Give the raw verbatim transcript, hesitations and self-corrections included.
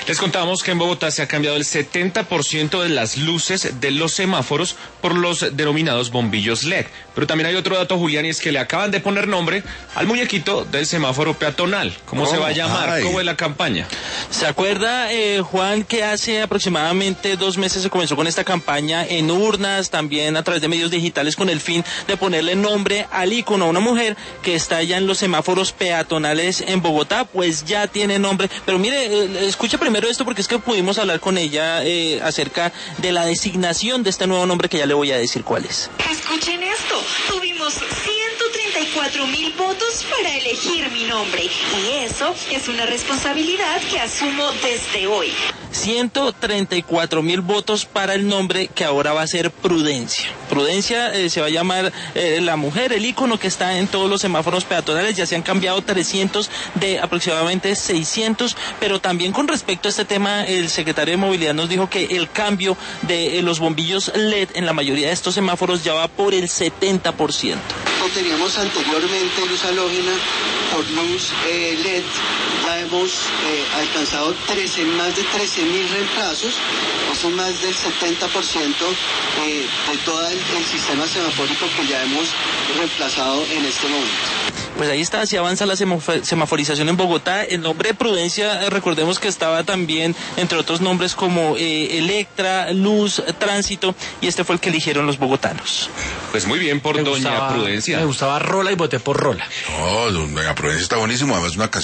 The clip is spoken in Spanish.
Les contábamos que en Bogotá se ha cambiado el setenta por ciento de las luces de los semáforos por los denominados bombillos L E D. Pero también hay otro dato, Julián, y es que le acaban de poner nombre al muñequito del semáforo peatonal. ¿Cómo oh, se va a llamar? Ay. ¿Cómo es la campaña? ¿Se acuerda, eh, Juan, que hace aproximadamente dos meses se comenzó con esta campaña en urnas, también a través de medios digitales, con el fin de ponerle nombre al ícono, a una mujer que está ya en los semáforos peatonales en Bogotá? Pues ya tiene nombre. Pero mire, eh, escucha primero esto, porque es que pudimos hablar con ella eh, acerca de la designación de este nuevo nombre, que ya le voy a decir cuál es. Escuchen esto, tuvimos ciento treinta y cuatro mil votos para elegir mi nombre, y eso es una responsabilidad que asumo desde hoy. ciento treinta y cuatro mil votos para el nombre que ahora va a ser Prudencia. Prudencia eh, se va a llamar eh, la mujer, el ícono que está en todos los semáforos peatonales. Ya se han cambiado trescientos de aproximadamente seiscientos, pero también con respecto a este tema, el secretario de Movilidad nos dijo que el cambio de eh, los bombillos L E D en la mayoría de estos semáforos ya va por el setenta por ciento. Teníamos anteriormente luz halógena por luz eh, L E D, ya hemos eh, alcanzado trece, más de trece mil reemplazos, eso es más del setenta por ciento eh, de todo el, el sistema semafórico que ya hemos reemplazado en este momento. Pues ahí está, así avanza la semaforización en Bogotá. El nombre de Prudencia, recordemos que estaba también, entre otros nombres, como eh, Electra, Luz, Tránsito, y este fue el que eligieron los bogotanos. Pues muy bien por me doña gustaba, Prudencia. Me gustaba Rola y voté por Rola. No, doña Prudencia está buenísimo, además una canción